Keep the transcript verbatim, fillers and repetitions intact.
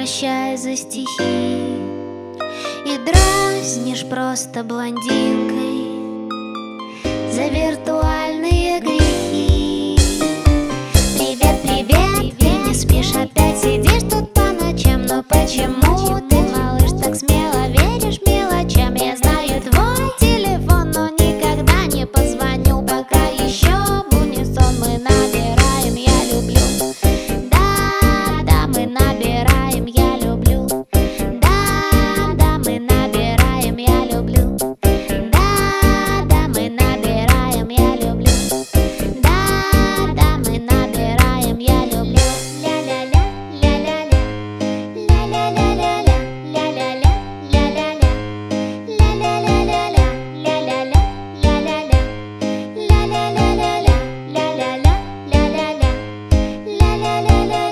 прощай за стихи. И дразнишь просто блондинкой за виртуальные грехи. Привет, привет, ты не спишь, опять сидишь тут по ночам. Но почему ты, малыш, так смело веришь мелочам? Я знаю твой телефон, но никогда не позвоню, пока еще в унисон мы набираем «я люблю». Да, да, мы набираем «я люблю». Да, да, мы набираем «я люблю». Да, да, мы набираем «я люблю». Да, да, мы набираем «я люблю». Ля-ля-ля, ля-ля-ля, ля-ля-ля-ля-ля, ля-ля-ля, ля-ля-ля, ля-ля-ля-ля-ля, ля-ля-ля, ля-ля-ля, ля-ля-ля-ля-ля, ля-ля-ля, ля-ля-ля, ля-ля-ля.